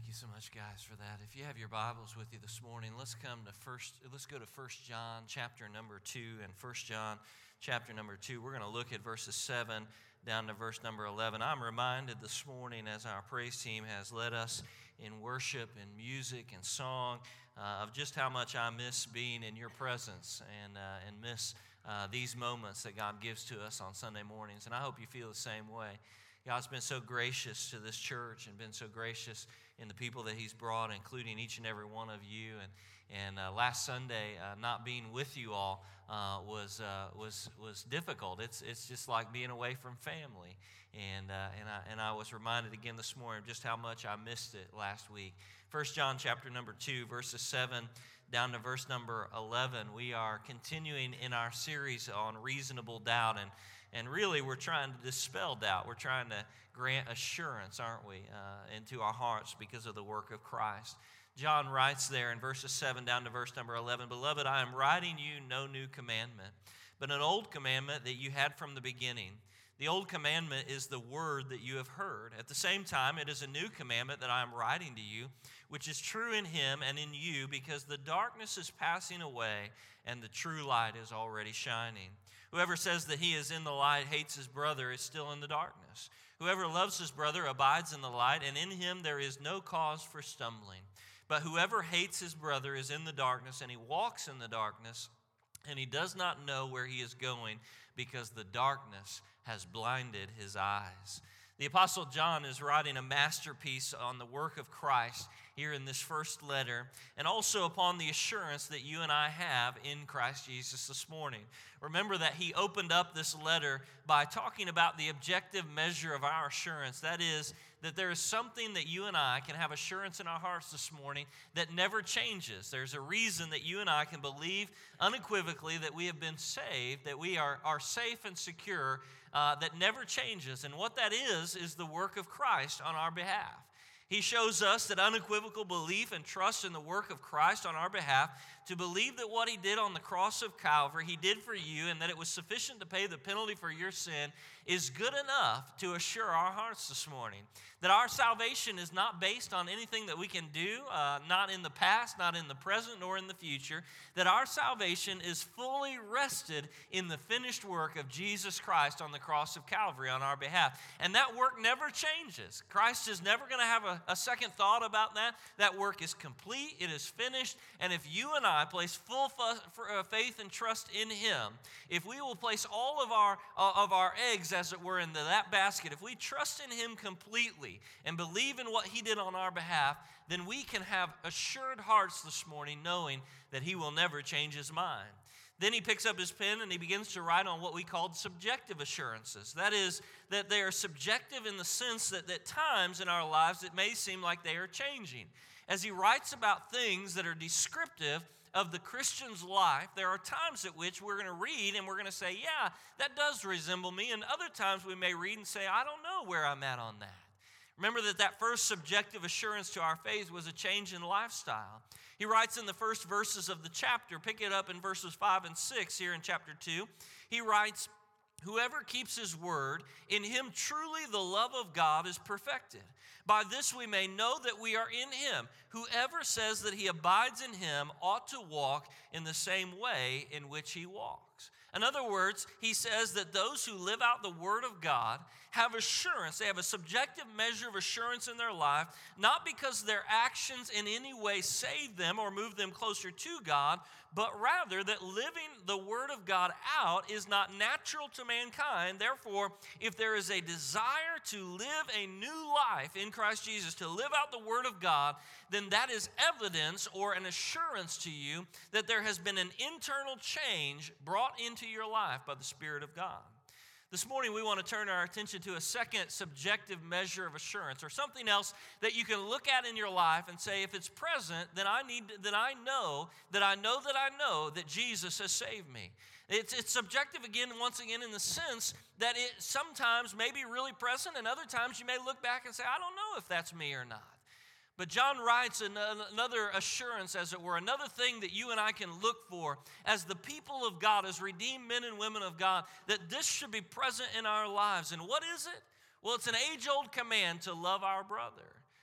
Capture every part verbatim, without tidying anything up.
Thank you so much, guys, for that. If you have your Bibles with you this morning, let's come to first. Let's go to First John chapter number two, and First John chapter number two. We're going to look at verses seven down to verse number eleven. I'm reminded this morning, as our praise team has led us in worship and music and song, uh, of just how much I miss being in your presence and uh, and miss uh, these moments that God gives to us on Sunday mornings. And I hope you feel the same way. God's been so gracious to this church and been so gracious in the people that He's brought, including each and every one of you. And and uh, last Sunday, uh, not being with you all uh, was uh, was was difficult. It's it's just like being away from family. And uh, and I and I was reminded again this morning of just how much I missed it last week. First John chapter number two, verses seven down to verse number eleven. We are continuing in our series on reasonable doubt, and and really we're trying to dispel doubt. We're trying to grant assurance, aren't we, uh, into our hearts because of the work of Christ. John writes there in verses seven down to verse number eleven, "Beloved, I am writing you no new commandment, but an old commandment that you had from the beginning. The old commandment is the word that you have heard. At the same time, it is a new commandment that I am writing to you, which is true in him and in you, because the darkness is passing away and the true light is already shining. Whoever says that he is in the light hates his brother is still in the darkness. Whoever loves his brother abides in the light, and in him there is no cause for stumbling. But whoever hates his brother is in the darkness, and he walks in the darkness, and he does not know where he is going, because the darkness has blinded his eyes." The Apostle John is writing a masterpiece on the work of Christ here in this first letter, and also upon the assurance that you and I have in Christ Jesus this morning. Remember that he opened up this letter by talking about the objective measure of our assurance. That is, that there is something that you and I can have assurance in our hearts this morning that never changes. There's a reason that you and I can believe unequivocally that we have been saved, that we are, are safe and secure, uh, that never changes. And what that is, is the work of Christ on our behalf. He shows us that unequivocal belief and trust in the work of Christ on our behalf, to believe that what he did on the cross of Calvary, he did for you, and that it was sufficient to pay the penalty for your sin, is good enough to assure our hearts this morning. That our salvation is not based on anything that we can do, uh, not in the past, not in the present, nor in the future. That our salvation is fully rested in the finished work of Jesus Christ on the cross of Calvary on our behalf. And that work never changes. Christ is never going to have a, a second thought about that. That work is complete, it is finished, and if you and I place full faith and trust in him, if we will place all of our, uh, of our eggs, as it were, into that basket, if we trust in him completely and believe in what he did on our behalf, then we can have assured hearts this morning, knowing that he will never change his mind. Then he picks up his pen and he begins to write on what we call subjective assurances. That is, that they are subjective in the sense that at times in our lives it may seem like they are changing. As he writes about things that are descriptive of the Christian's life, there are times at which we're going to read and we're going to say, yeah, that does resemble me. And other times we may read and say, I don't know where I'm at on that. Remember that that first subjective assurance to our faith was a change in lifestyle. He writes in the first verses of the chapter, pick it up in verses five and six here in chapter two. He writes, "Whoever keeps his word, in him truly the love of God is perfected. By this we may know that we are in him. Whoever says that he abides in him ought to walk in the same way in which he walks." In other words, he says that those who live out the word of God have assurance. They have a subjective measure of assurance in their life, not because their actions in any way save them or move them closer to God, but rather that living the word of God out is not natural to mankind. Therefore, if there is a desire to live a new life in Christ Jesus, to live out the word of God, then that is evidence or an assurance to you that there has been an internal change brought into your life by the Spirit of God. This morning, we want to turn our attention to a second subjective measure of assurance, or something else that you can look at in your life and say, if it's present, then I need, then I know that I know that I know that Jesus has saved me. It's, it's subjective again, once again, in the sense that it sometimes may be really present, and other times you may look back and say, I don't know if that's me or not. But John writes another assurance, as it were, another thing that you and I can look for as the people of God, as redeemed men and women of God, that this should be present in our lives. And what is it? Well, it's an age-old command to love our brother.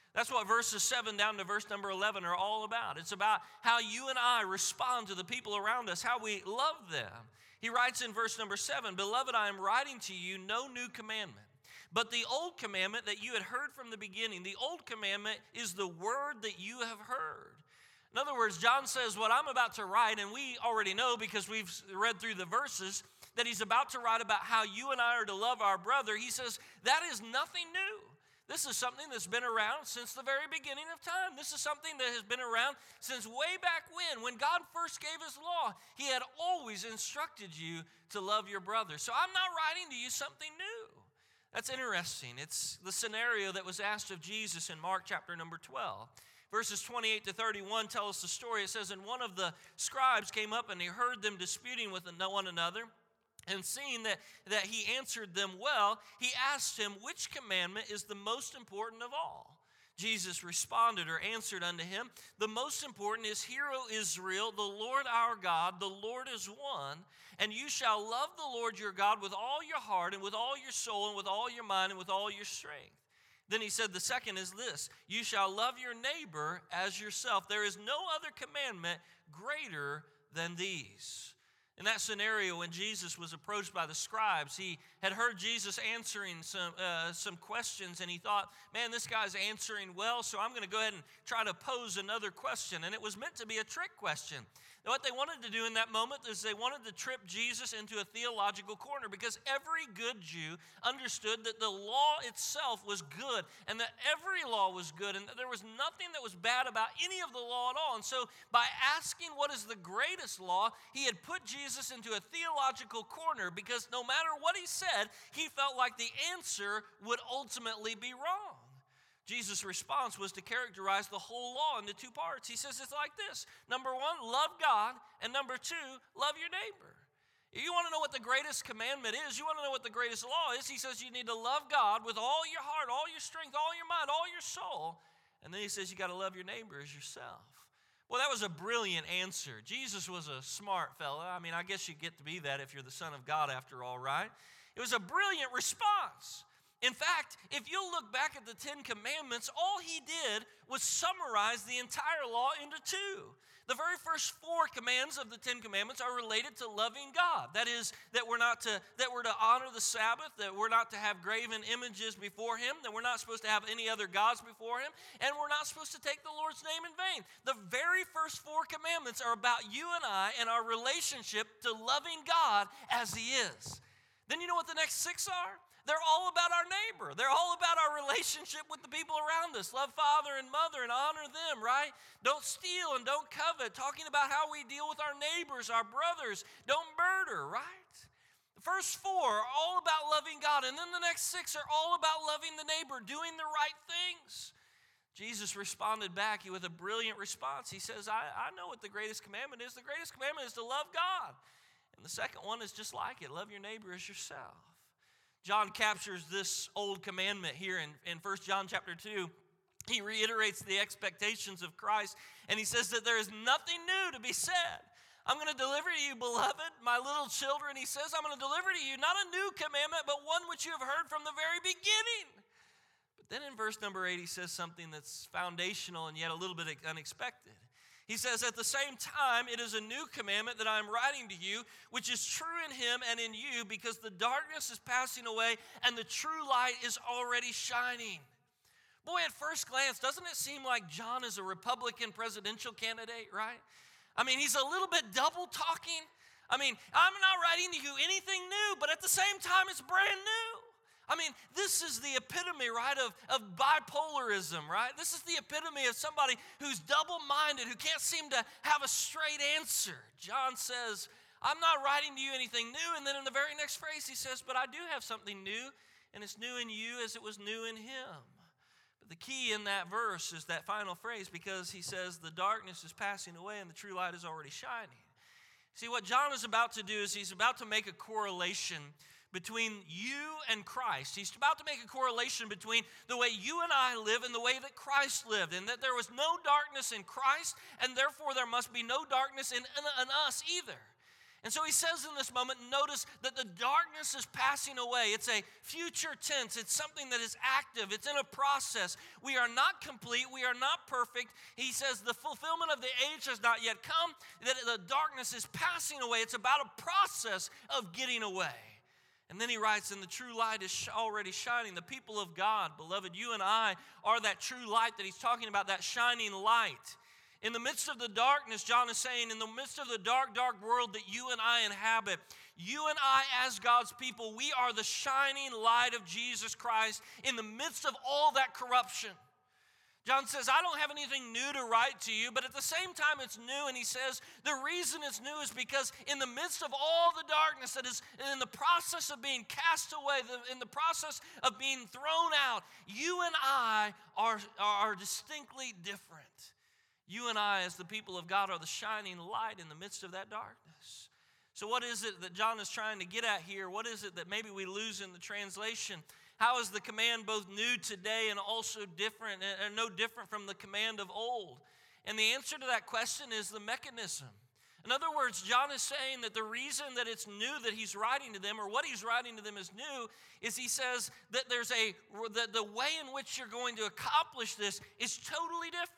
That's what verses seven down to verse number eleven are all about. It's about how you and I respond to the people around us, how we love them. He writes in verse number seven, "Beloved, I am writing to you no new commandment, but the old commandment that you had heard from the beginning." The old commandment is the word that you have heard. In other words, John says what I'm about to write, and we already know because we've read through the verses, that he's about to write about how you and I are to love our brother. He says that is nothing new. This is something that's been around since the very beginning of time. This is something that has been around since way back when. When God first gave his law, he had always instructed you to love your brother. So I'm not writing to you something new. That's interesting. It's the scenario that was asked of Jesus in Mark chapter number twelve. Verses twenty-eight to thirty-one tell us the story. It says, "And one of the scribes came up and he heard them disputing with one another. And seeing that, that he answered them well, he asked him, which commandment is the most important of all? Jesus responded or answered unto him, the most important is, Hear, O Israel, the Lord our God, the Lord is one, and you shall love the Lord your God with all your heart and with all your soul and with all your mind and with all your strength. Then he said, the second is this, you shall love your neighbor as yourself. There is no other commandment greater than these." In that scenario, when Jesus was approached by the scribes, he had heard Jesus answering some uh, some questions, and he thought, man, this guy's answering well, so I'm going to go ahead and try to pose another question. And it was meant to be a trick question. Now, what they wanted to do in that moment is they wanted to trip Jesus into a theological corner, because every good Jew understood that the law itself was good, and that every law was good, and that there was nothing that was bad about any of the law at all. And so by asking what is the greatest law, he had put Jesus into a theological corner, because no matter what he said, he felt like the answer would ultimately be wrong. Jesus' response was to characterize the whole law into two parts. He says it's like this. Number one, love God. And number two, love your neighbor. If you want to know what the greatest commandment is, you want to know what the greatest law is, he says you need to love God with all your heart, all your strength, all your mind, all your soul. And then he says you got to love your neighbor as yourself. Well, that was a brilliant answer. Jesus was a smart fella. I mean, I guess you get to be that if you're the Son of God after all, right? It was a brilliant response. In fact, if you'll look back at the Ten Commandments, all he did was summarize the entire law into two. The very first four commands of the Ten Commandments are related to loving God. That is, that we're not to that we're to honor the Sabbath, that we're not to have graven images before him, that we're not supposed to have any other gods before him, and we're not supposed to take the Lord's name in vain. The very first four commandments are about you and I and our relationship to loving God as he is. Then you know what the next six are? They're all about our neighbor. They're all about our relationship with the people around us. Love father and mother and honor them, right? Don't steal and don't covet. Talking about how we deal with our neighbors, our brothers. Don't murder, right? The first four are all about loving God. And then the next six are all about loving the neighbor, doing the right things. Jesus responded back with a brilliant response. He says, I, I know what the greatest commandment is. The greatest commandment is to love God. And the second one is just like it. Love your neighbor as yourself. John captures this old commandment here in, in First John chapter two. He reiterates the expectations of Christ, and he says that there is nothing new to be said. I'm going to deliver to you, beloved, my little children. He says, I'm going to deliver to you not a new commandment, but one which you have heard from the very beginning. But then in verse number eight, he says something that's foundational and yet a little bit unexpected. He says, at the same time, it is a new commandment that I am writing to you, which is true in him and in you, because the darkness is passing away and the true light is already shining. Boy, at first glance, doesn't it seem like John is a Republican presidential candidate, right? I mean, he's a little bit double talking. I mean, I'm not writing to you anything new, but at the same time, it's brand new. I mean, this is the epitome, right, of, of bipolarism, right? This is the epitome of somebody who's double-minded, who can't seem to have a straight answer. John says, I'm not writing to you anything new. And then in the very next phrase, he says, but I do have something new, and it's new in you as it was new in him. But the key in that verse is that final phrase, because he says the darkness is passing away and the true light is already shining. See, what John is about to do is he's about to make a correlation between you and Christ. He's about to make a correlation between the way you and I live and the way that Christ lived, and that there was no darkness in Christ, and therefore there must be no darkness in, in, in us either. And so he says in this moment, notice that the darkness is passing away. It's a future tense. It's something that is active. It's in a process. We are not complete. We are not perfect. He says the fulfillment of the age has not yet come, that the darkness is passing away. It's about a process of getting away. And then he writes, and the true light is already shining. The people of God, beloved, you and I are that true light that he's talking about, that shining light. In the midst of the darkness, John is saying, in the midst of the dark, dark world that you and I inhabit, you and I as God's people, we are the shining light of Jesus Christ in the midst of all that corruption. John says, I don't have anything new to write to you, but at the same time it's new, and he says the reason it's new is because in the midst of all the darkness that is in the process of being cast away, in the process of being thrown out, you and I are, are distinctly different. You and I, as the people of God, are the shining light in the midst of that darkness. So what is it that John is trying to get at here? What is it that maybe we lose in the translation? How is the command both new today and also different, and no different from the command of old? And the answer to that question is the mechanism. In other words, John is saying that the reason that it's new that he's writing to them, or what he's writing to them is new, is he says that there's a that the way in which you're going to accomplish this is totally different.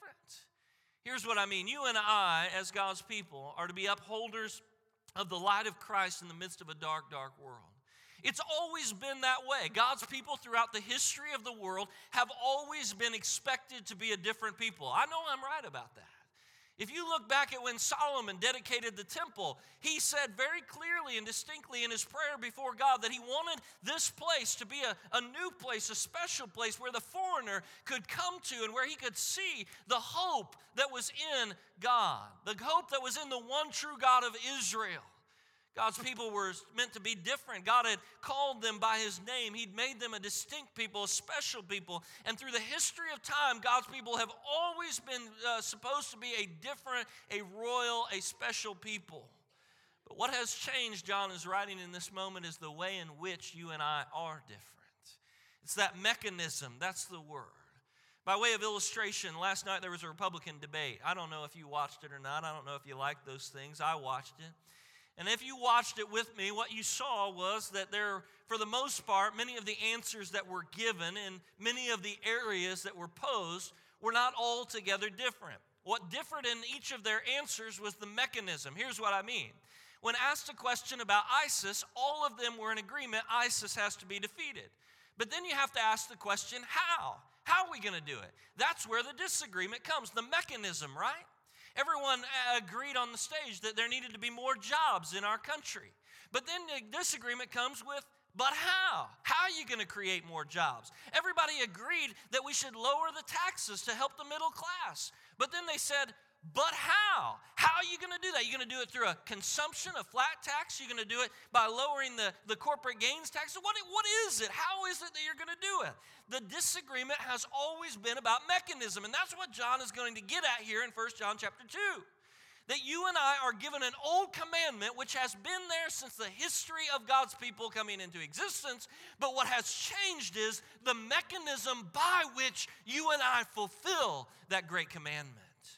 Here's what I mean. You and I, as God's people, are to be upholders of the light of Christ in the midst of a dark, dark world. It's always been that way. God's people throughout the history of the world have always been expected to be a different people. I know I'm right about that. If you look back at when Solomon dedicated the temple, he said very clearly and distinctly in his prayer before God that he wanted this place to be a, a new place, a special place where the foreigner could come to and where he could see the hope that was in God, the hope that was in the one true God of Israel. God's people were meant to be different. God had called them by his name. He'd made them a distinct people, a special people. And through the history of time, God's people have always been uh, supposed to be a different, a royal, a special people. But what has changed, John is writing in this moment, is the way in which you and I are different. It's that mechanism. That's the word. By way of illustration, last night there was a Republican debate. I don't know if you watched it or not. I don't know if you like those things. I watched it. And if you watched it with me, what you saw was that there, for the most part, many of the answers that were given and many of the areas that were posed were not altogether different. What differed in each of their answers was the mechanism. Here's what I mean. When asked a question about ISIS, all of them were in agreement ISIS has to be defeated. But then you have to ask the question, how? How are we going to do it? That's where the disagreement comes, the mechanism, right? Everyone agreed on the stage that there needed to be more jobs in our country. But then the disagreement comes with, but how? How are you going to create more jobs? Everybody agreed that we should lower the taxes to help the middle class. But then they said, but how? How are you going to do that? You're going to do it through a consumption, a flat tax? You're going to do it by lowering the, the corporate gains tax? What, what is it? How is it that you're going to do it? The disagreement has always been about mechanism, and that's what John is going to get at here in First John chapter two. That you and I are given an old commandment which has been there since the history of God's people coming into existence, but what has changed is the mechanism by which you and I fulfill that great commandment.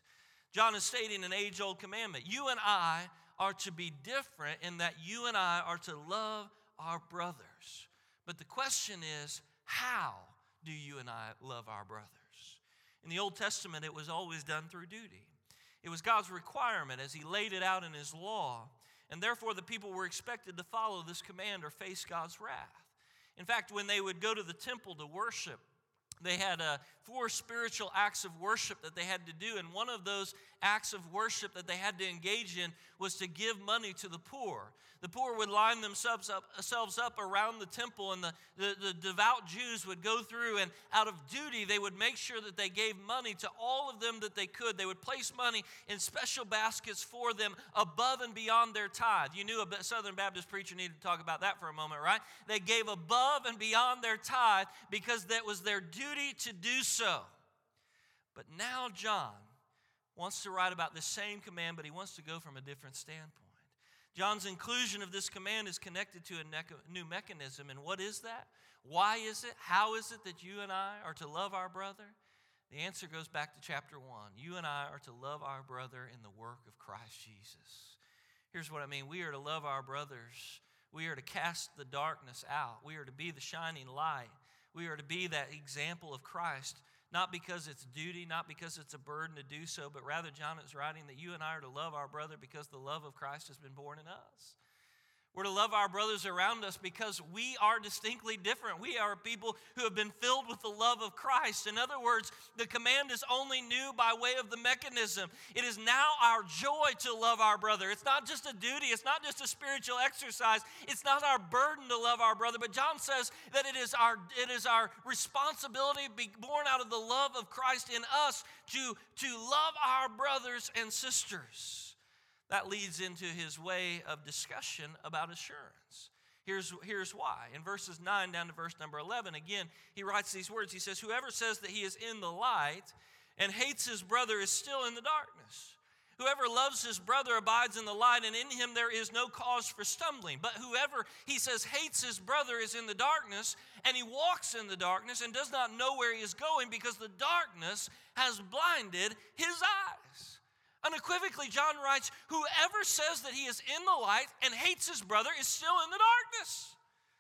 John is stating an age-old commandment. You and I are to be different in that you and I are to love our brothers. But the question is, how do you and I love our brothers? In the Old Testament, it was always done through duty. It was God's requirement as he laid it out in his law, and therefore the people were expected to follow this command or face God's wrath. In fact, when they would go to the temple to worship, they had uh, four spiritual acts of worship that they had to do, and one of those acts of worship that they had to engage in was to give money to the poor. The poor would line themselves up, themselves up around the temple, and the, the, the devout Jews would go through, and out of duty, they would make sure that they gave money to all of them that they could. They would place money in special baskets for them above and beyond their tithe. You knew a Southern Baptist preacher needed to talk about that for a moment, right? They gave above and beyond their tithe because that was their duty to do so. But now John wants to write about the same command, but he wants to go from a different standpoint. John's inclusion of this command is connected to a new mechanism. And what is that? Why is it? How is it that you and I are to love our brother? The answer goes back to chapter one. You and I are to love our brother in the work of Christ Jesus. Here's what I mean. We are to love our brothers. We are to cast the darkness out. We are to be the shining light. We are to be that example of Christ, not because it's duty, not because it's a burden to do so, but rather John is writing that you and I are to love our brother because the love of Christ has been born in us. We're to love our brothers around us because we are distinctly different. We are people who have been filled with the love of Christ. In other words, the command is only new by way of the mechanism. It is now our joy to love our brother. It's not just a duty. It's not just a spiritual exercise. It's not our burden to love our brother. But John says that it is our, it is our responsibility, born out of the love of Christ in us, to, to love our brothers and sisters. That leads into his way of discussion about assurance. Here's, here's why. In verses nine down to verse number eleven, again, he writes these words. He says, whoever says that he is in the light and hates his brother is still in the darkness. Whoever loves his brother abides in the light, and in him there is no cause for stumbling. But whoever, he says, hates his brother is in the darkness, and he walks in the darkness and does not know where he is going because the darkness has blinded his eyes. Unequivocally, John writes, whoever says that he is in the light and hates his brother is still in the darkness.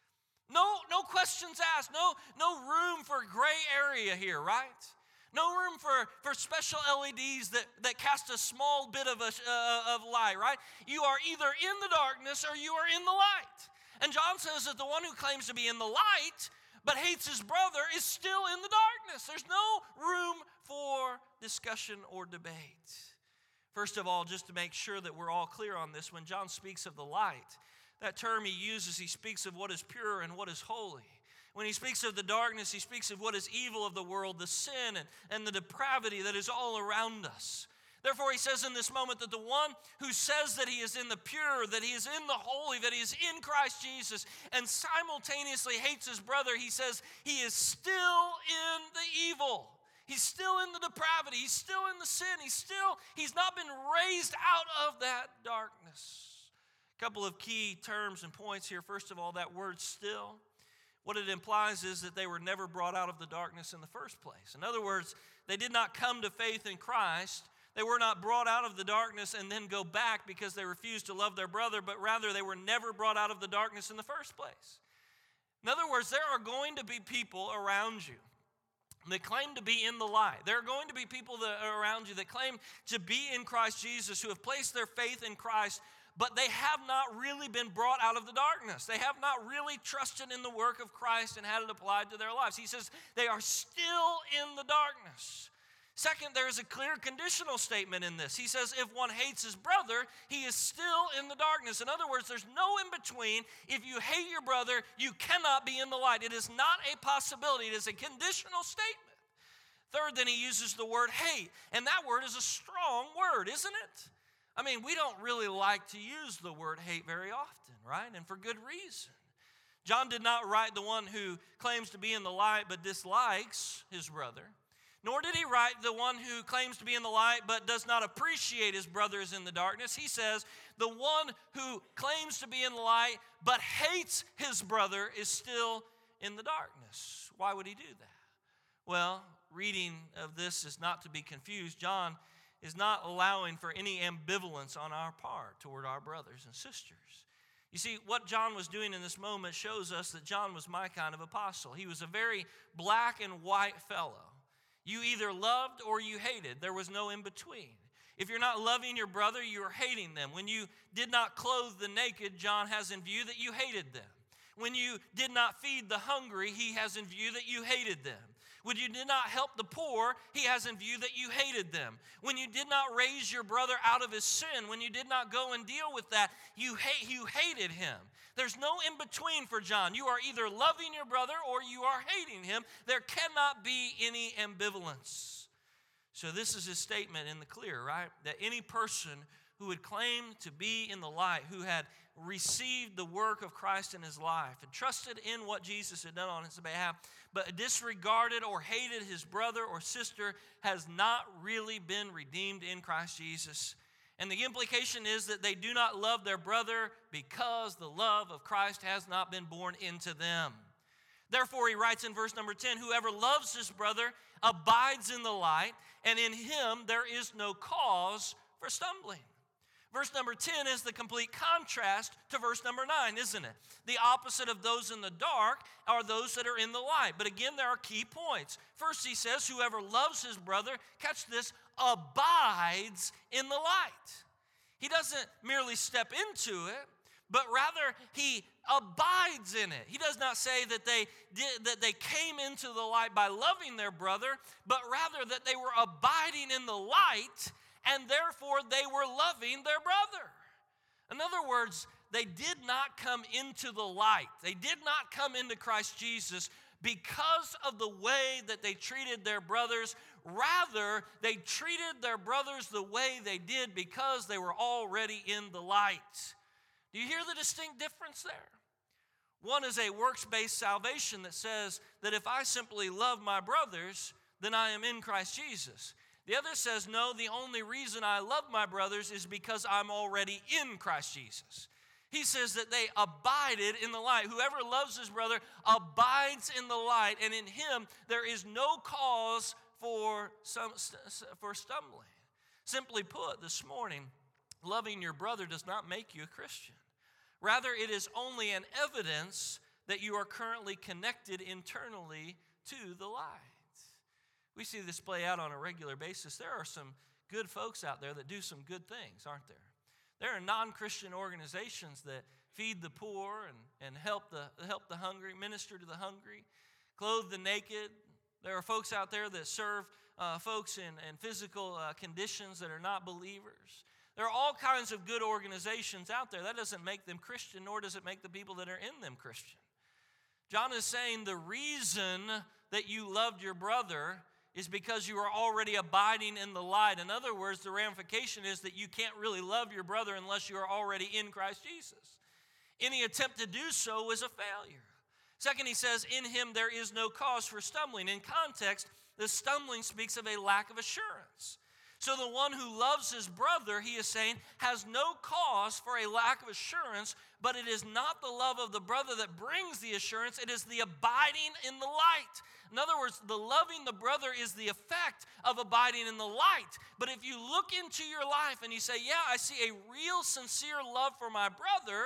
No, no questions asked. No, no room for gray area here, right? No room for, for special L E Ds that, that cast a small bit of, a, uh, of light, right? You are either in the darkness or you are in the light. And John says that the one who claims to be in the light but hates his brother is still in the darkness. There's no room for discussion or debate. First of all, just to make sure that we're all clear on this, when John speaks of the light, that term he uses, he speaks of what is pure and what is holy. When he speaks of the darkness, he speaks of what is evil of the world, the sin and, and the depravity that is all around us. Therefore, he says in this moment that the one who says that he is in the pure, that he is in the holy, that he is in Christ Jesus, and simultaneously hates his brother, he says he is still in the evil. He's still in the depravity. He's still in the sin. He's still, he's not been raised out of that darkness. A couple of key terms and points here. First of all, that word still. What it implies is that they were never brought out of the darkness in the first place. In other words, they did not come to faith in Christ. They were not brought out of the darkness and then go back because they refused to love their brother, but rather they were never brought out of the darkness in the first place. In other words, there are going to be people around you that claim to be in the light. There are going to be people that are around you that claim to be in Christ Jesus, who have placed their faith in Christ, but they have not really been brought out of the darkness. They have not really trusted in the work of Christ and had it applied to their lives. He says they are still in the darkness. Second, there is a clear conditional statement in this. He says if one hates his brother, he is still in the darkness. In other words, there's no in between. If you hate your brother, you cannot be in the light. It is not a possibility. It is a conditional statement. Third, then he uses the word hate. And that word is a strong word, isn't it? I mean, we don't really like to use the word hate very often, right? And for good reason. John did not write the one who claims to be in the light but dislikes his brother. Nor did he write the one who claims to be in the light but does not appreciate his brother is in the darkness. He says the one who claims to be in the light but hates his brother is still in the darkness. Why would he do that? Well, reading of this is not to be confused. John is not allowing for any ambivalence on our part toward our brothers and sisters. You see, what John was doing in this moment shows us that John was my kind of apostle. He was a very black and white fellow. You either loved or you hated. There was no in between. If you're not loving your brother, you are hating them. When you did not clothe the naked, John has in view that you hated them. When you did not feed the hungry, he has in view that you hated them. When you did not help the poor, he has in view that you hated them. When you did not raise your brother out of his sin, when you did not go and deal with that, you hate, you hated him. There's no in between for John. You are either loving your brother or you are hating him. There cannot be any ambivalence. So this is his statement in the clear, right? That any person who would claim to be in the light, who had received the work of Christ in his life and trusted in what Jesus had done on his behalf, but disregarded or hated his brother or sister, has not really been redeemed in Christ Jesus. And the implication is that they do not love their brother because the love of Christ has not been born into them. Therefore, he writes in verse number ten, whoever loves his brother abides in the light, and in him there is no cause for stumbling. Verse number ten is the complete contrast to verse number nine, isn't it? The opposite of those in the dark are those that are in the light. But again, there are key points. First, he says, whoever loves his brother, catch this, abides in the light. He doesn't merely step into it, but rather he abides in it. He does not say that they did, that they came into the light by loving their brother, but rather that they were abiding in the light, and therefore they were loving their brother. In other words, they did not come into the light. They did not come into Christ Jesus because of the way that they treated their brothers. Rather, they treated their brothers the way they did because they were already in the light. Do you hear the distinct difference there? One is a works-based salvation that says that if I simply love my brothers, then I am in Christ Jesus. The other says, no, the only reason I love my brothers is because I'm already in Christ Jesus. He says that they abided in the light. Whoever loves his brother abides in the light, and in him there is no cause for, some, for stumbling. Simply put, this morning, loving your brother does not make you a Christian. Rather, it is only an evidence that you are currently connected internally to the light. We see this play out on a regular basis. There are some good folks out there that do some good things, aren't there? There are non-Christian organizations that feed the poor and, and help the, help the hungry, minister to the hungry, clothe the naked. There are folks out there that serve uh, folks in, in physical uh, conditions that are not believers. There are all kinds of good organizations out there. That doesn't make them Christian, nor does it make the people that are in them Christian. John is saying the reason that you loved your brother is because you are already abiding in the light. In other words, the ramification is that you can't really love your brother unless you are already in Christ Jesus. Any attempt to do so is a failure. Second, he says, in him there is no cause for stumbling. In context, the stumbling speaks of a lack of assurance. So the one who loves his brother, he is saying, has no cause for a lack of assurance, but it is not the love of the brother that brings the assurance, it is the abiding in the light. In other words, the loving the brother is the effect of abiding in the light. But if you look into your life and you say, yeah, I see a real sincere love for my brother,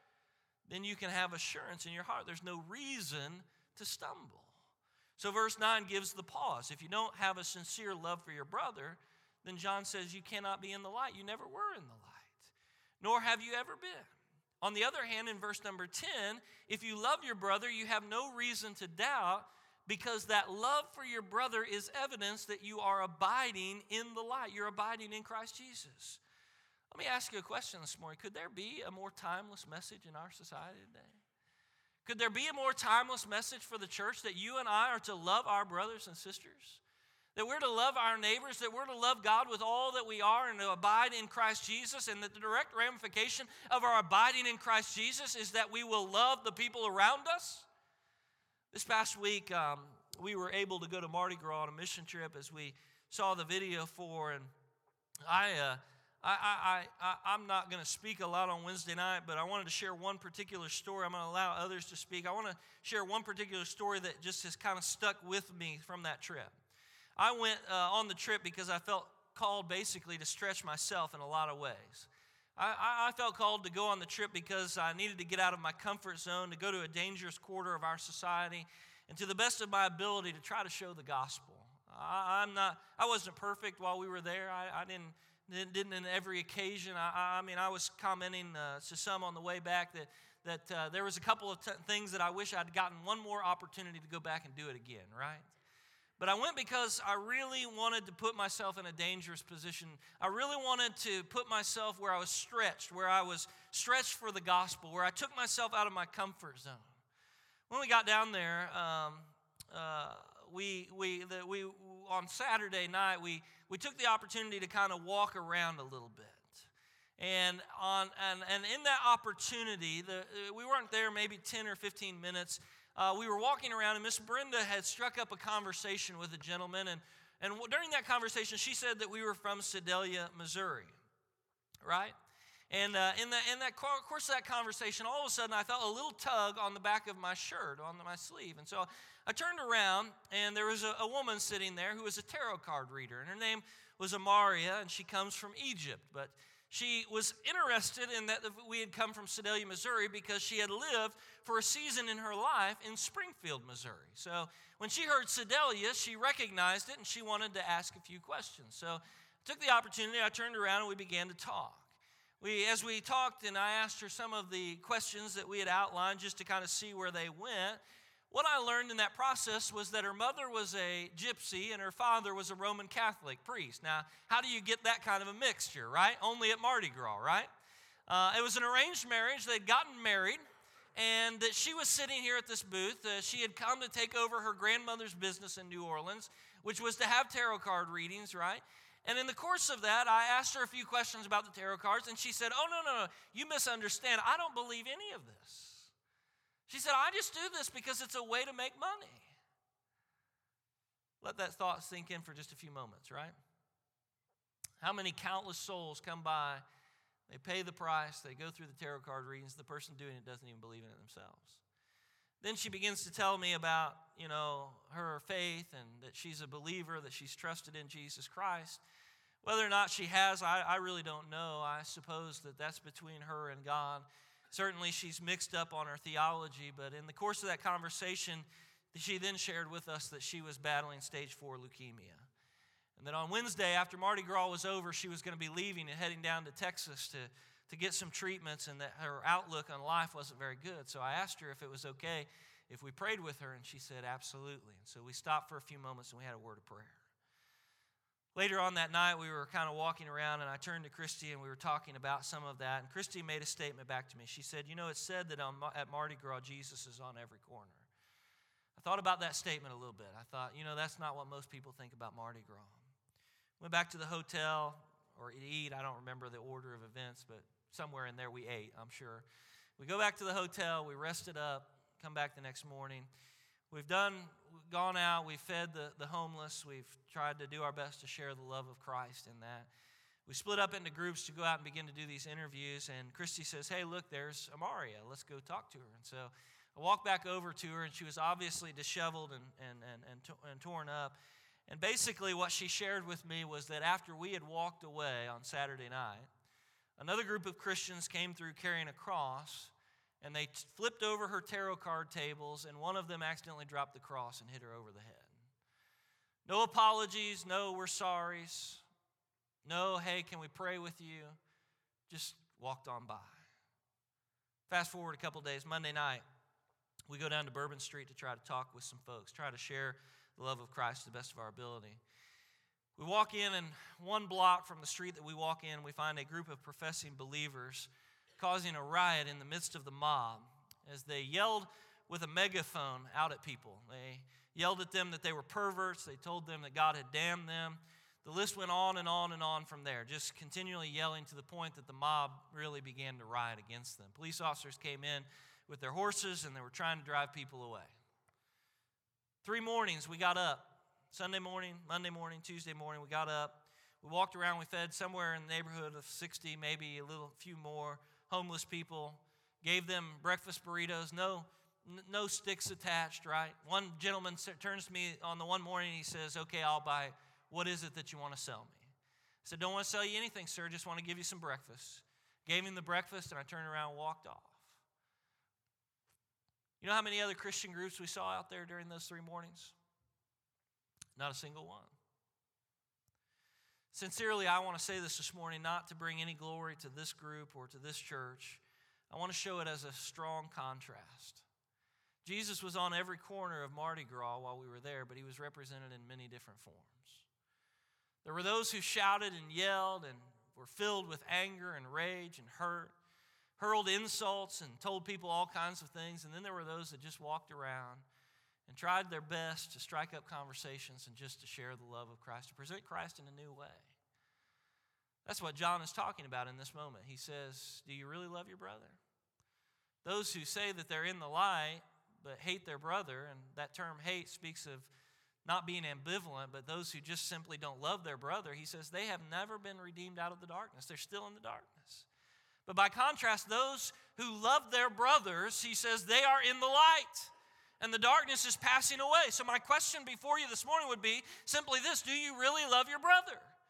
then you can have assurance in your heart. There's no reason to stumble. So verse nine gives the pause. If you don't have a sincere love for your brother, then John says you cannot be in the light. You never were in the light, nor have you ever been. On the other hand, in verse number ten, if you love your brother, you have no reason to doubt, because that love for your brother is evidence that you are abiding in the light. You're abiding in Christ Jesus. Let me ask you a question this morning. Could there be a more timeless message in our society today? Could there be a more timeless message for the church that you and I are to love our brothers and sisters? That we're to love our neighbors, that we're to love God with all that we are and to abide in Christ Jesus, and that the direct ramification of our abiding in Christ Jesus is that we will love the people around us? This past week, um, we were able to go to Mardi Gras on a mission trip, as we saw the video for, and I, uh, I, I, I, I'm not going to speak a lot on Wednesday night, but I wanted to share one particular story. I'm going to allow others to speak. I want to share one particular story that just has kind of stuck with me from that trip. I went uh, on the trip because I felt called basically to stretch myself in a lot of ways. I, I felt called to go on the trip because I needed to get out of my comfort zone, to go to a dangerous quarter of our society, and to the best of my ability to try to show the gospel. I, I'm not. I wasn't perfect while we were there. I, I didn't didn't in every occasion. I, I mean, I was commenting uh, to some on the way back that that uh, there was a couple of t- things that I wish I'd gotten one more opportunity to go back and do it again. Right. But I went because I really wanted to put myself in a dangerous position. I really wanted to put myself where I was stretched, where I was stretched for the gospel, where I took myself out of my comfort zone. When we got down there, um, uh, we we the, we on Saturday night we we took the opportunity to kind of walk around a little bit. And on and, and in that opportunity, the, we weren't there maybe ten or fifteen minutes. Uh, we were walking around, and Miss Brenda had struck up a conversation with a gentleman, and, and during that conversation, she said that we were from Sedalia, Missouri, right? And uh, in, the, in that course of that conversation, all of a sudden, I felt a little tug on the back of my shirt, on my sleeve, and so I turned around, and there was a, a woman sitting there who was a tarot card reader, and her name was Amaria, and she comes from Egypt, but She was interested in that we had come from Sedalia, Missouri, because she had lived for a season in her life in Springfield, Missouri. So when she heard Sedalia, she recognized it, and she wanted to ask a few questions. So I took the opportunity, I turned around, and we began to talk. We, as we talked, and I asked her some of the questions that we had outlined just to kind of see where they went, what I learned in that process was that her mother was a gypsy and her father was a Roman Catholic priest. Now, how do you get that kind of a mixture, right? Only at Mardi Gras, right? Uh, it was an arranged marriage. They'd gotten married, and that she was sitting here at this booth. Uh, she had come to take over her grandmother's business in New Orleans, which was to have tarot card readings, right? And in the course of that, I asked her a few questions about the tarot cards, and she said, oh, no, no, no, you misunderstand. I don't believe any of this. She said, I just do this because it's a way to make money. Let that thought sink in for just a few moments, right? How many countless souls come by, they pay the price, they go through the tarot card readings, the person doing it doesn't even believe in it themselves. Then she begins to tell me about, you know, her faith and that she's a believer, that she's trusted in Jesus Christ. Whether or not she has, I, I really don't know. I suppose that that's between her and God. Certainly she's mixed up on her theology, but in the course of that conversation, she then shared with us that she was battling stage four leukemia. And that on Wednesday, after Mardi Gras was over, she was going to be leaving and heading down to Texas to, to get some treatments, and that her outlook on life wasn't very good. So I asked her if it was okay if we prayed with her, and she said absolutely. And so we stopped for a few moments and we had a word of prayer. Later on that night, we were kind of walking around, and I turned to Christy, and we were talking about some of that. And Christy made a statement back to me. She said, you know, it's said that on, at Mardi Gras, Jesus is on every corner. I thought about that statement a little bit. I thought, you know, that's not what most people think about Mardi Gras. Went back to the hotel, or eat. I don't remember the order of events, but somewhere in there we ate, I'm sure. We go back to the hotel. We rested up, come back the next morning. We've done, we've gone out, we've fed the, the homeless, we've tried to do our best to share the love of Christ in that. We split up into groups to go out and begin to do these interviews, and Christy says, hey, look, there's Amaria. Let's go talk to her. And so I walked back over to her, and she was obviously disheveled and, and, and, and, to, and torn up. And basically what she shared with me was that after we had walked away on Saturday night, another group of Christians came through carrying a cross, and they flipped over her tarot card tables, and one of them accidentally dropped the cross and hit her over the head. No apologies, no we're sorries, no hey, can we pray with you? Just walked on by. Fast forward a couple days, Monday night, we go down to Bourbon Street to try to talk with some folks, try to share the love of Christ to the best of our ability. We walk in, and one block from the street that we walk in, we find a group of professing believers causing a riot in the midst of the mob as they yelled with a megaphone out at people. They yelled at them that they were perverts. They told them that God had damned them. The list went on and on and on from there, just continually yelling to the point that the mob really began to riot against them. Police officers came in with their horses, and they were trying to drive people away. Three mornings we got up. Sunday morning, Monday morning, Tuesday morning, we got up. We walked around. We fed somewhere in the neighborhood of sixty, maybe a little few more homeless people, gave them breakfast burritos, no, no sticks attached, right? One gentleman turns to me on the one morning, he says, okay, I'll buy, what is it that you want to sell me? I said, don't want to sell you anything, sir, just want to give you some breakfast. Gave him the breakfast, and I turned around and walked off. You know how many other Christian groups we saw out there during those three mornings? Not a single one. Sincerely, I want to say this this morning, not to bring any glory to this group or to this church. I want to show it as a strong contrast. Jesus was on every corner of Mardi Gras while we were there, but he was represented in many different forms. There were those who shouted and yelled and were filled with anger and rage and hurt, hurled insults and told people all kinds of things, and then there were those that just walked around and tried their best to strike up conversations and just to share the love of Christ, to present Christ in a new way. That's what John is talking about in this moment. He says, do you really love your brother? Those who say that they're in the light but hate their brother, and that term hate speaks of not being ambivalent, but those who just simply don't love their brother, he says they have never been redeemed out of the darkness. They're still in the darkness. But by contrast, those who love their brothers, he says they are in the light. And the darkness is passing away. So my question before you this morning would be simply this: do you really love your brother?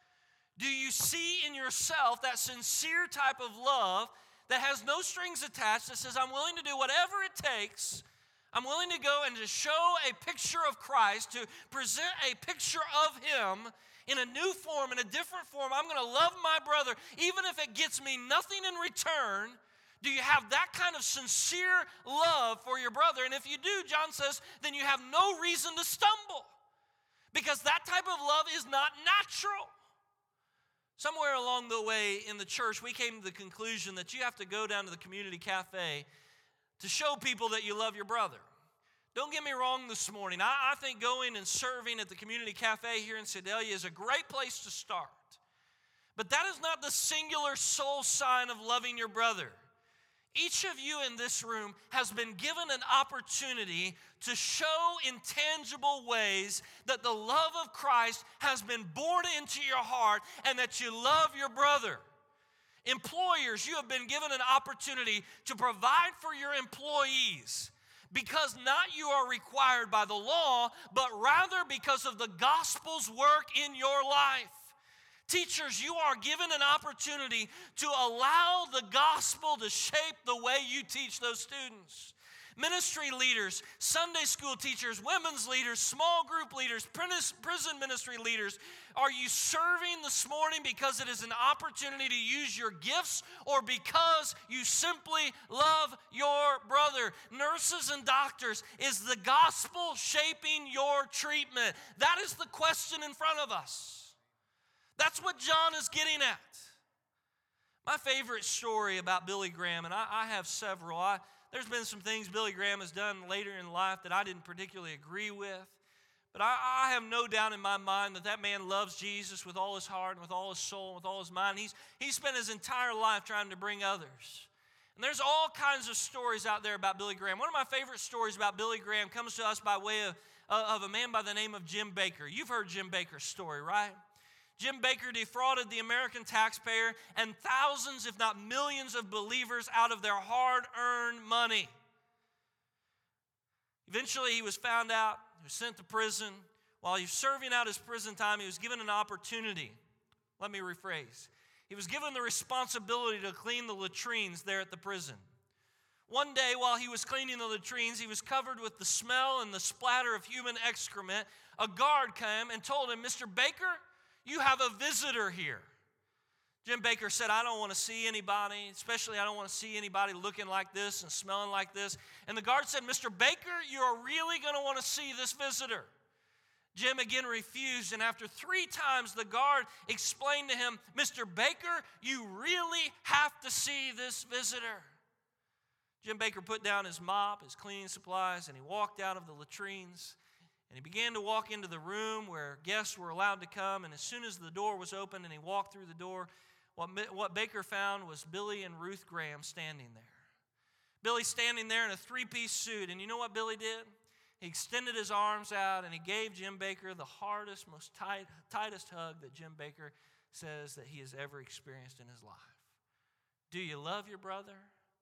Do you see in yourself that sincere type of love that has no strings attached, that says, I'm willing to do whatever it takes. I'm willing to go and to show a picture of Christ, to present a picture of Him in a new form, in a different form. I'm going to love my brother, even if it gets me nothing in return. Do you have that kind of sincere love for your brother? And if you do, John says, then you have no reason to stumble, because that type of love is not natural. Somewhere along the way in the church, we came to the conclusion that you have to go down to the community cafe to show people that you love your brother. Don't get me wrong this morning. I, I think going and serving at the community cafe here in Sedalia is a great place to start. But that is not the singular sole sign of loving your brother. Each of you in this room has been given an opportunity to show in tangible ways that the love of Christ has been born into your heart and that you love your brother. Employers, you have been given an opportunity to provide for your employees, because not you are required by the law, but rather because of the gospel's work in your life. Teachers, you are given an opportunity to allow the gospel to shape the way you teach those students. Ministry leaders, Sunday school teachers, women's leaders, small group leaders, prison ministry leaders, are you serving this morning because it is an opportunity to use your gifts, or because you simply love your brother? Nurses and doctors, is the gospel shaping your treatment? That is the question in front of us. That's what John is getting at. My favorite story about Billy Graham, and I, I have several. I, there's been some things Billy Graham has done later in life that I didn't particularly agree with. But I, I have no doubt in my mind that that man loves Jesus with all his heart and with all his soul and with all his mind. He's, he spent his entire life trying to bring others. And there's all kinds of stories out there about Billy Graham. One of my favorite stories about Billy Graham comes to us by way of, of a man by the name of Jim Bakker. You've heard Jim Bakker's story, right? Jim Bakker defrauded the American taxpayer and thousands, if not millions, of believers out of their hard-earned money. Eventually, he was found out. He was sent to prison. While he was serving out his prison time, he was given an opportunity. Let me rephrase. He was given the responsibility to clean the latrines there at the prison. One day, while he was cleaning the latrines, he was covered with the smell and the splatter of human excrement. A guard came and told him, Mister Bakker, you have a visitor here. Jim Bakker said, I don't want to see anybody, especially I don't want to see anybody looking like this and smelling like this. And the guard said, Mister Bakker, you're really going to want to see this visitor. Jim again refused, and after three times the guard explained to him, Mister Bakker, you really have to see this visitor. Jim Bakker put down his mop, his cleaning supplies, and he walked out of the latrines. And he began to walk into the room where guests were allowed to come. And as soon as the door was open and he walked through the door, what, what Bakker found was Billy and Ruth Graham standing there. Billy standing there in a three-piece suit. And you know what Billy did? He extended his arms out and he gave Jim Bakker the hardest, most tight, tightest hug that Jim Bakker says that he has ever experienced in his life. Do you love your brother?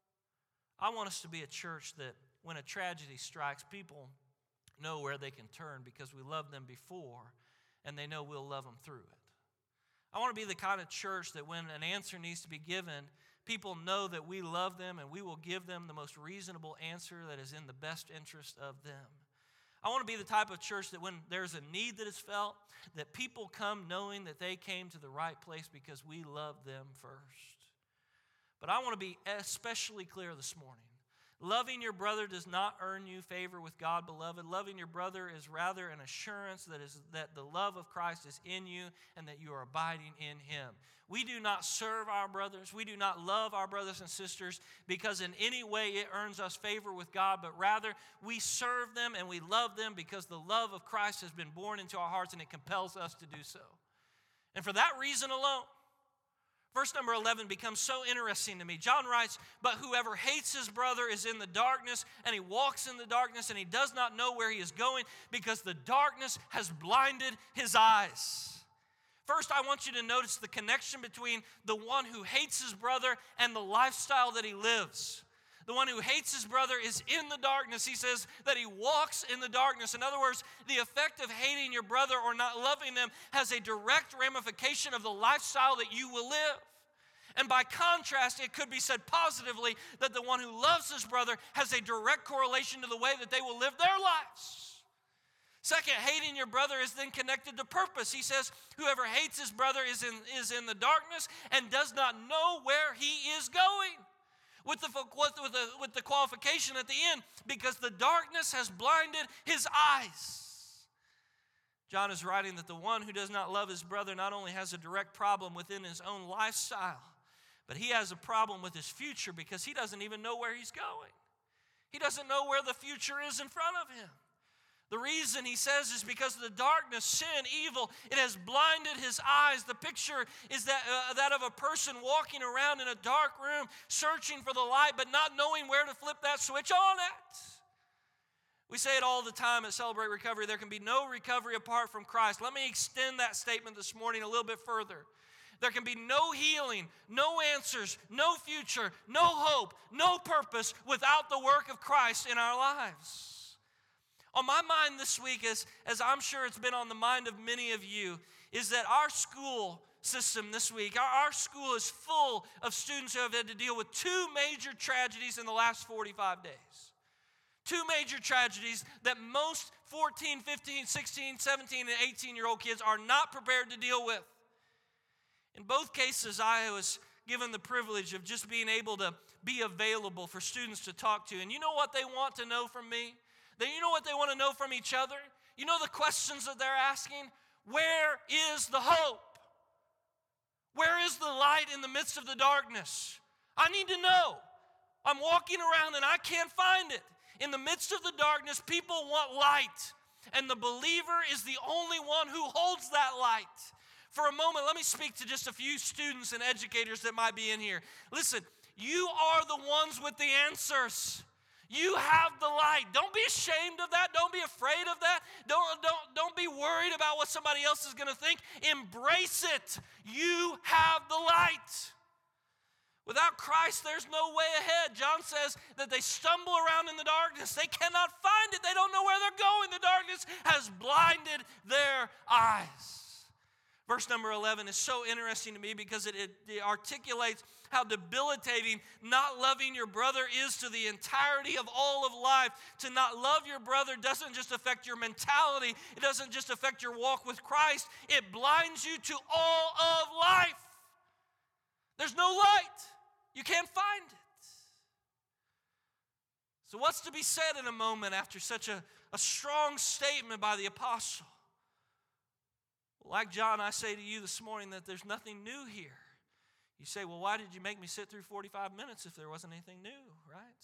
I want us to be a church that when a tragedy strikes, people know where they can turn because we loved them before and they know we'll love them through it. I want to be the kind of church that when an answer needs to be given, people know that we love them and we will give them the most reasonable answer that is in the best interest of them. I want to be the type of church that when there's a need that is felt, that people come knowing that they came to the right place because we love them first. But I want to be especially clear this morning. Loving your brother does not earn you favor with God, beloved. Loving your brother is rather an assurance that is that the love of Christ is in you and that you are abiding in Him. We do not serve our brothers. We do not love our brothers and sisters because in any way it earns us favor with God, but rather we serve them and we love them because the love of Christ has been born into our hearts and it compels us to do so. And for that reason alone, verse number eleven becomes so interesting to me. John writes, but whoever hates his brother is in the darkness, and he walks in the darkness, and he does not know where he is going because the darkness has blinded his eyes. First, I want you to notice the connection between the one who hates his brother and the lifestyle that he lives. The one who hates his brother is in the darkness. He says that he walks in the darkness. In other words, the effect of hating your brother or not loving them has a direct ramification of the lifestyle that you will live. And by contrast, it could be said positively that the one who loves his brother has a direct correlation to the way that they will live their lives. Second, hating your brother is then connected to purpose. He says, whoever hates his brother is in, is in the darkness and does not know where he is going. With the, with, the, with the qualification at the end, because the darkness has blinded his eyes. John is writing that the one who does not love his brother not only has a direct problem within his own lifestyle, but he has a problem with his future because he doesn't even know where he's going. He doesn't know where the future is in front of him. The reason, he says, is because of the darkness, sin, evil, it has blinded his eyes. The picture is that, uh, that of a person walking around in a dark room, searching for the light, but not knowing where to flip that switch on at. We say it all the time at Celebrate Recovery, there can be no recovery apart from Christ. Let me extend that statement this morning a little bit further. There can be no healing, no answers, no future, no hope, no purpose without the work of Christ in our lives. On my mind this week, as, as I'm sure it's been on the mind of many of you, is that our school system this week, our, our school is full of students who have had to deal with two major tragedies in the last forty-five days. Two major tragedies that most fourteen, fifteen, sixteen, seventeen, and eighteen-year-old kids are not prepared to deal with. In both cases, I was given the privilege of just being able to be available for students to talk to. And you know what they want to know from me? They, you know what they want to know from each other? You know the questions that they're asking? Where is the hope? Where is the light in the midst of the darkness? I need to know. I'm walking around and I can't find it. In the midst of the darkness, people want light. And the believer is the only one who holds that light. For a moment, let me speak to just a few students and educators that might be in here. Listen, you are the ones with the answers. You have the light. Don't be ashamed of that. Don't be afraid of that. Don't, don't, don't be worried about what somebody else is going to think. Embrace it. You have the light. Without Christ, there's no way ahead. John says that they stumble around in the darkness. They cannot find it. They don't know where they're going. The darkness has blinded their eyes. Verse number eleven is so interesting to me because it, it, it articulates how debilitating not loving your brother is to the entirety of all of life. To not love your brother doesn't just affect your mentality. It doesn't just affect your walk with Christ. It blinds you to all of life. There's no light. You can't find it. So what's to be said in a moment after such a, a strong statement by the apostle? Like John, I say to you this morning that there's nothing new here. You say, well, why did you make me sit through forty-five minutes if there wasn't anything new, right?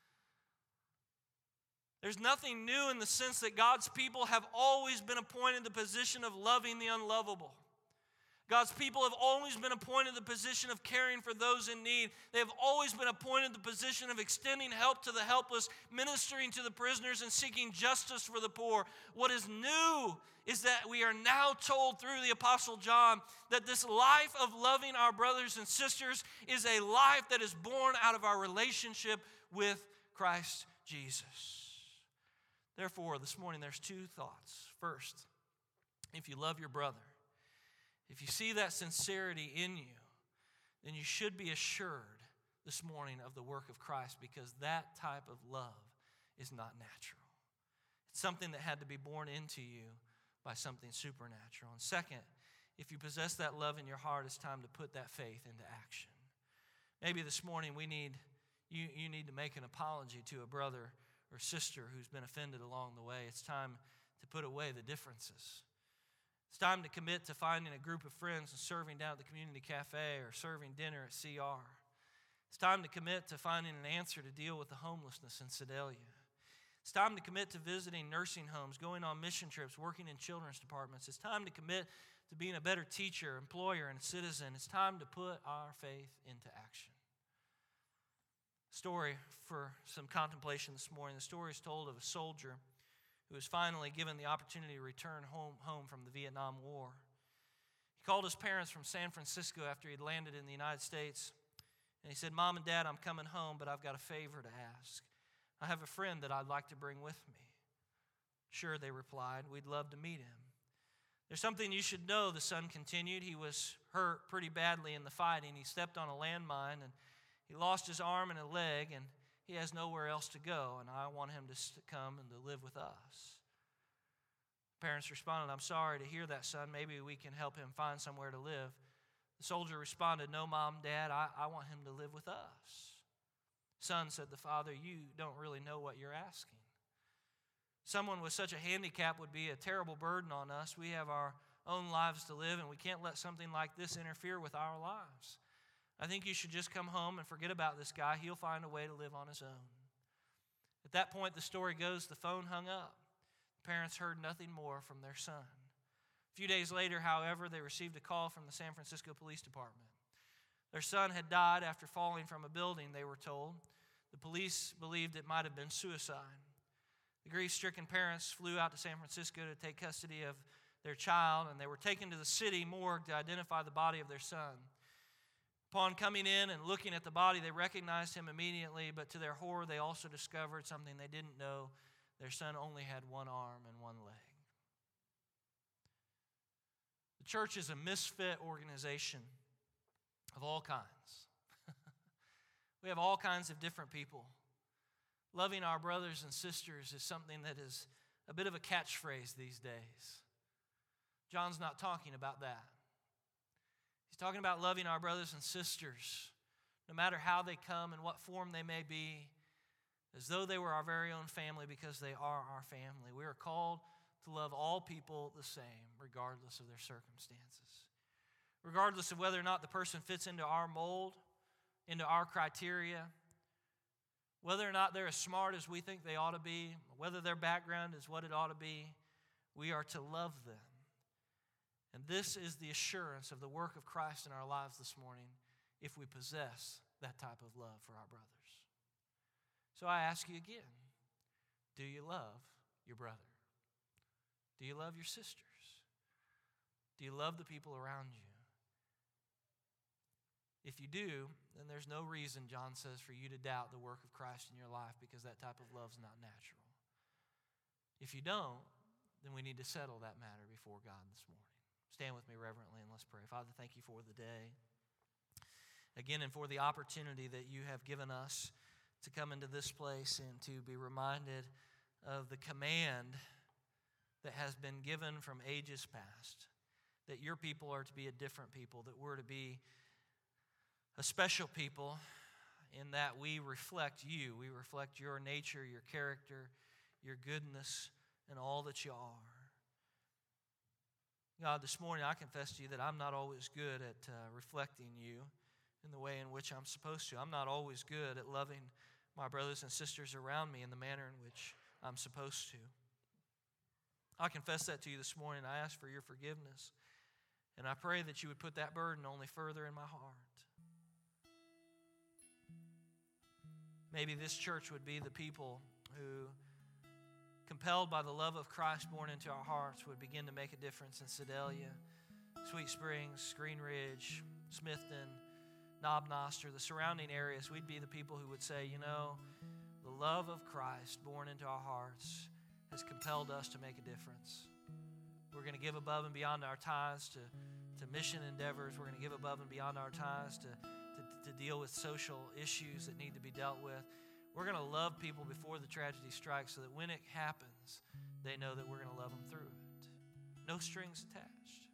There's nothing new in the sense that God's people have always been appointed the position of loving the unlovable. God's people have always been appointed the position of caring for those in need. They have always been appointed the position of extending help to the helpless, ministering to the prisoners, and seeking justice for the poor. What is new is that we are now told through the Apostle John that this life of loving our brothers and sisters is a life that is born out of our relationship with Christ Jesus. Therefore, this morning there's two thoughts. First, if you love your brother, if you see that sincerity in you, then you should be assured this morning of the work of Christ, because that type of love is not natural. It's something that had to be born into you by something supernatural. And second, if you possess that love in your heart, it's time to put that faith into action. Maybe this morning we need you, you need to make an apology to a brother or sister who's been offended along the way. It's time to put away the differences. It's time to commit to finding a group of friends and serving down at the community cafe or serving dinner at C R. It's time to commit to finding an answer to deal with the homelessness in Sedalia. It's time to commit to visiting nursing homes, going on mission trips, working in children's departments. It's time to commit to being a better teacher, employer, and citizen. It's time to put our faith into action. Story for some contemplation this morning. The story is told of a soldier who was finally given the opportunity to return home, home from the Vietnam War. He called his parents from San Francisco after he had landed in the United States And he said, Mom and Dad, I'm coming home, but I've got a favor to ask. I have a friend that I'd like to bring with me. Sure, they replied, we'd love to meet him. There's something you should know, the son continued. He was hurt pretty badly in the fighting. He stepped on a landmine, and he lost his arm and a leg, and he has nowhere else to go, and I want him to come and to live with us. Parents responded, I'm sorry to hear that, son. Maybe we can help him find somewhere to live. The soldier responded, no, Mom, Dad, I, I want him to live with us. Son, said the father, you don't really know what you're asking. Someone with such a handicap would be a terrible burden on us. We have our own lives to live, and we can't let something like this interfere with our lives. I think you should just come home and forget about this guy. He'll find a way to live on his own. At that point, the story goes, the phone hung up. The parents heard nothing more from their son. A few days later, however, they received a call from the San Francisco Police Department. Their son had died after falling from a building, they were told. The police believed it might have been suicide. The grief-stricken parents flew out to San Francisco to take custody of their child, and they were taken to the city morgue to identify the body of their son. Upon coming in and looking at the body, they recognized him immediately, but to their horror, they also discovered something they didn't know. Their son only had one arm and one leg. The church is a misfit organization of all kinds. We have all kinds of different people. Loving our brothers and sisters is something that is a bit of a catchphrase these days. John's not talking about that. He's talking about loving our brothers and sisters, no matter how they come and what form they may be, as though they were our very own family, because they are our family. We are called to love all people the same, regardless of their circumstances. Regardless of whether or not the person fits into our mold, into our criteria, whether or not they're as smart as we think they ought to be, whether their background is what it ought to be, we are to love them. And this is the assurance of the work of Christ in our lives this morning, if we possess that type of love for our brothers. So I ask you again, do you love your brother? Do you love your sisters? Do you love the people around you? If you do, then there's no reason, John says, for you to doubt the work of Christ in your life, because that type of love is not natural. If you don't, then we need to settle that matter before God this morning. Stand with me reverently and let's pray. Father, thank you for the day. Again, and for the opportunity that you have given us to come into this place and to be reminded of the command that has been given from ages past, that your people are to be a different people, that we're to be a special people in that we reflect you. We reflect your nature, your character, your goodness, and all that you are. God, this morning I confess to you that I'm not always good at uh, reflecting you in the way in which I'm supposed to. I'm not always good at loving my brothers and sisters around me in the manner in which I'm supposed to. I confess that to you this morning. I ask for your forgiveness, and I pray that you would put that burden only further in my heart. Maybe this church would be the people who, compelled by the love of Christ born into our hearts, would begin to make a difference in Sedalia, Sweet Springs, Green Ridge, Smithton, Knob Noster, the surrounding areas. We'd be the people who would say, you know, the love of Christ born into our hearts has compelled us to make a difference. We're going to give above and beyond our tithes to, to mission endeavors. We're going to give above and beyond our tithes to To, to deal with social issues that need to be dealt with. We're going to love people before the tragedy strikes so that when it happens, they know that we're going to love them through it. No strings attached.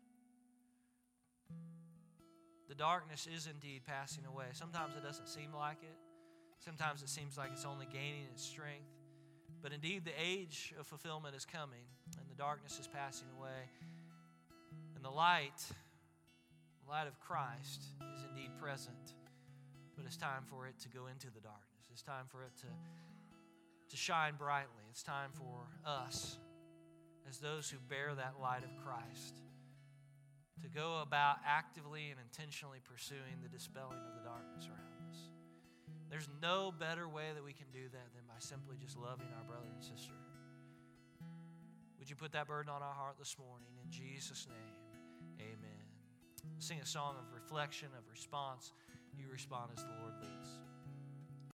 The darkness is indeed passing away. Sometimes it doesn't seem like it. Sometimes it seems like it's only gaining its strength. But indeed, the age of fulfillment is coming, and the darkness is passing away. And the light... The light of Christ is indeed present, but it's time for it to go into the darkness. It's time for it to, to shine brightly. It's time for us, as those who bear that light of Christ, to go about actively and intentionally pursuing the dispelling of the darkness around us. There's no better way that we can do that than by simply just loving our brother and sister. Would you put that burden on our heart this morning? In Jesus' name, amen. Sing a song of reflection, of response You respond as the Lord leads.